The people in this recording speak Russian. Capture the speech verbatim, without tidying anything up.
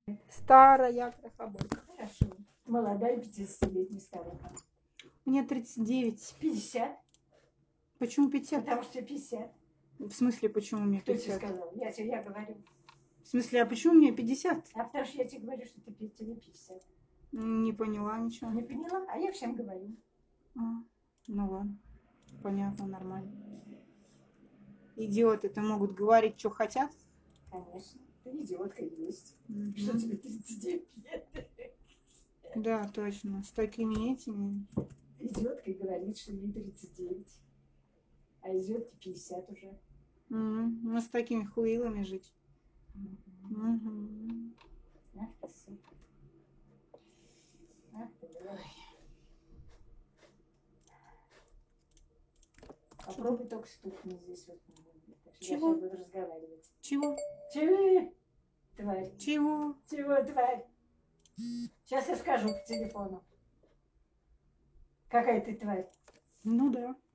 Старая крохобойка. Хорошо. Молодая пятидесятилетняя старая. Мне тридцать девять. пятьдесят. Почему пятьдесят? Потому что пятьдесят. В смысле, почему мне Кто пятьдесят? тебе сказал? Я тебе я говорю. В смысле, а почему мне пятьдесят? А потому что я тебе говорю, что ты тебе пятьдесят. Не поняла ничего. Не поняла? А я всем говорю. А, ну ладно. Понятно, нормально. Идиоты-то могут говорить, что хотят. Конечно. Ты идиотка есть. Угу. Что тебе тридцать девять лет? Да, точно. С такими этими. Идиотка говорит, что ей тридцать девять. А идиотке пятьдесят уже. Угу. Ну, с такими хуилами жить. Угу. Угу. Ах ты, сука. Ах ты, блядь. Попробуй только стукни здесь вот. Чего? Я сейчас буду разговаривать. Чего? Чего? Тварь. Чего? Чего, тварь? Сейчас я скажу по телефону. Какая ты тварь? Ну да.